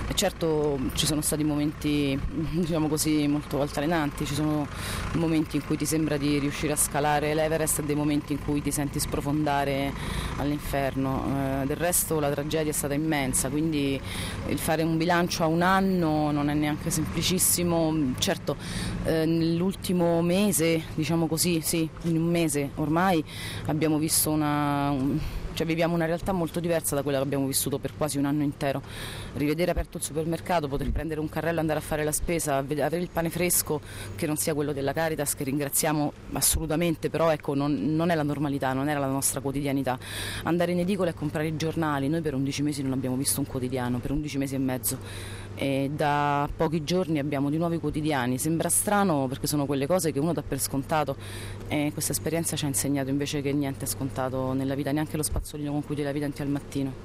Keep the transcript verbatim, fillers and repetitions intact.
E certo ci sono stati momenti, diciamo così, molto altalenanti, ci sono momenti in cui ti sembra di riuscire a scalare l'Everest e dei momenti in cui ti senti sprofondare all'inferno. Eh, del resto la tragedia è stata immensa, quindi il fare un bilancio a un anno non è neanche semplicissimo. Certo, eh, nell'ultimo mese, diciamo così, sì, in un mese ormai abbiamo visto una... Un, cioè viviamo una realtà molto diversa da quella che abbiamo vissuto per quasi un anno intero. Rivedere aperto il supermercato, poter prendere un carrello e andare a fare la spesa, avere il pane fresco che non sia quello della Caritas, che ringraziamo assolutamente, però ecco non, non è la normalità, non era la nostra quotidianità. Andare in edicola e comprare i giornali, noi per undici mesi non abbiamo visto un quotidiano, per undici mesi e mezzo, e da pochi giorni abbiamo di nuovo i quotidiani. Sembra strano perché sono quelle cose che uno dà per scontato, e questa esperienza ci ha insegnato invece che niente è scontato nella vita, neanche lo spazzolino con cui ti lavi i denti al mattino.